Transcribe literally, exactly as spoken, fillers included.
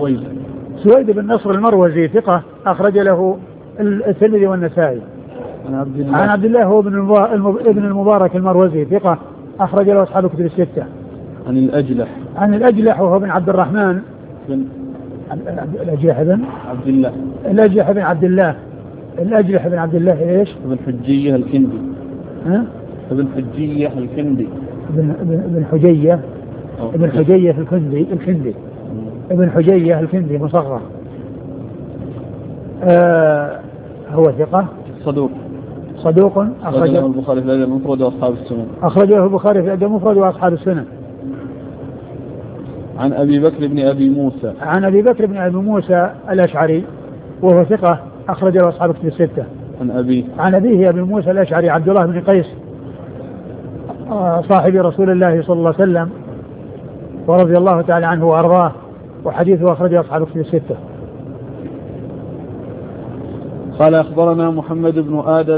سويد. سويد بن نصر المروزي ثقة أخرج له الترمذي والنسائي. عن عبد الله عن عبد الله هو ابن المبارك المروزي ثقة أخرج له أصحاب الكتب الستة. عن الأجلح عن الأجلح وهو بن عبد الرحمن بن الأجلح بن عبد الله الأجلح بن عبد الله الأجلح بن عبد الله إيش؟ ابن حجية الكندي. ها؟ ابن حجية الكندي. ابن ابن حجية ابن حجية الكندي الكندي ابن حجية الكندي مصغر. آه هو ثقة صدوق صدوق أخرجه البخاري في الأدب المفرد وأصحاب السنن. أخرجه البخاري في الأدب المفرد وأصحاب السنن. عن أبي بكر بن أبي موسى عن أبي بكر بن أبي موسى الأشعري وهو ثقة أخرج له أصحاب الكتب الستة. عن أبي عن أبيه أبي موسى الأشعري عبد الله بن قيس صاحب رسول الله صلى الله عليه وسلم ورضي الله تعالى عنه وأرضاه وحديثه أخرجه أصحاب الكتب الستة. قال أخبرنا محمد بن آدم